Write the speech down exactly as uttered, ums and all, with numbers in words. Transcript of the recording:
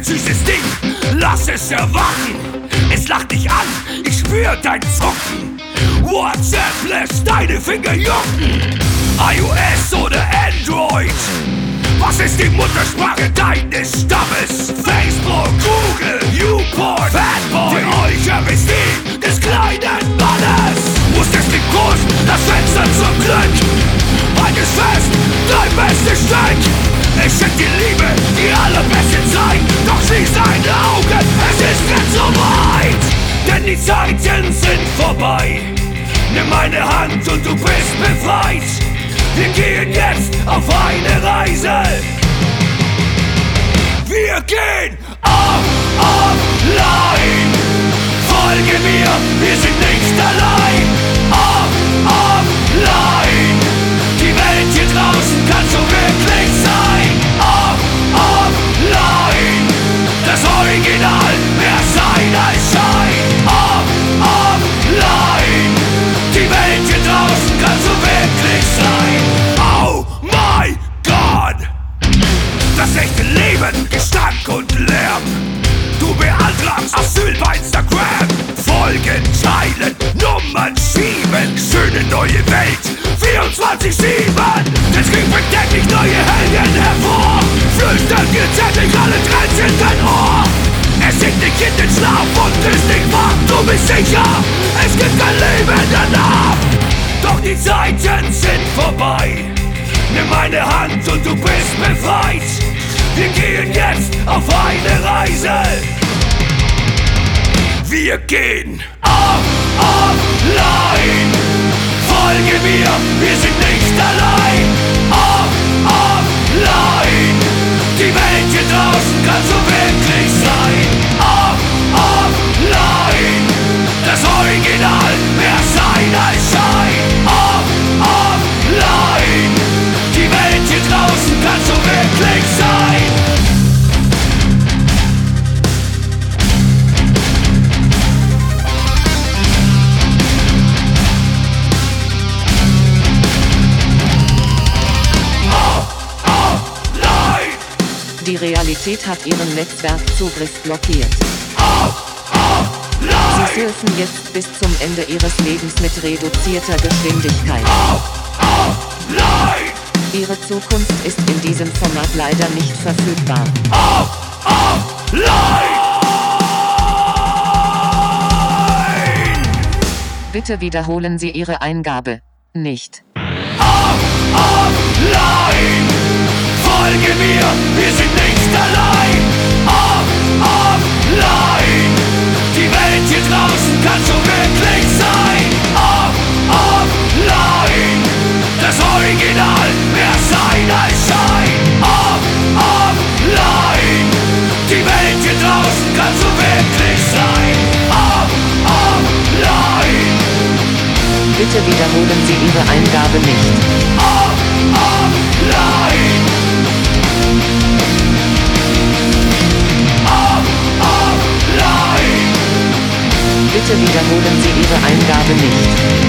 süßes Ding, lass es erwachen. Es lacht dich an, ich spür dein Zucken. WhatsApp lässt deine Finger jucken. iOS oder Android, was ist die Muttersprache deines Stammes? Facebook, Google, Newport, Fatboy, die Eucharistie des kleinen Mannes. Musstest den Kurs, das Fenster zum Glück. Halt es fest, dein bestes Stück. Ich schenk dir Liebe, die allerbeste Zeit. Doch schließ deine Augen, es ist jetzt so weit. Denn die Zeiten sind vorbei. Nimm meine Hand und du bist befreit. Wir gehen jetzt auf eine Reise. Wir gehen auf, offline. Folge mir, wir sind nicht allein. Auf, offline. Die Welt hier draußen kann so wirklich sein. Auf, offline. Das Original, mehr sein als Schein. Auf, offline. Die Welt hier draußen kann so wirklich sein. Oh my God! Das echte Leben, Gestank und Lärm. Du beantragst Asyl bei Instagram. Folgen, teilen, Nummern schieben. Schöne neue Welt, vierundzwanzig sieben. Der Krieg bringt täglich neue Helden hervor. Flüstern dir täglich alle Trends in dein Ohr. Es sinkt dich in den Schlaf und ist nicht wach. Du bist sicher, es gibt kein Leben danach. Doch die Zeiten sind vorbei. Nimm meine Hand und du bist befreit. Wir gehen jetzt auf eine Reise. Wir gehen auf, offline. Folge mir, wir sind nicht allein. Auf, offline. Die Welt hier draußen kann so wirklich sein. Auf, offline. Das Original, mehr sein als Schein. Auf, offline. Die Welt hier draußen kann so wirklich sein. Die Realität hat ihren Netzwerkzugriff blockiert. Sie surfen jetzt bis zum Ende ihres Lebens mit reduzierter Geschwindigkeit. Ihre Zukunft ist in diesem Format leider nicht verfügbar. Bitte wiederholen Sie Ihre Eingabe. Nicht. Folge mir, wir sind nicht allein. Off, offline. Die Welt hier draußen kann so wirklich sein. Off, offline. Das Original, mehr sein als Schein. Off, offline. Die Welt hier draußen kann so wirklich sein. Off, offline. Bitte wiederholen Sie Ihre Eingabe nicht. Off, offline. Bitte wiederholen Sie Ihre Eingabe nicht.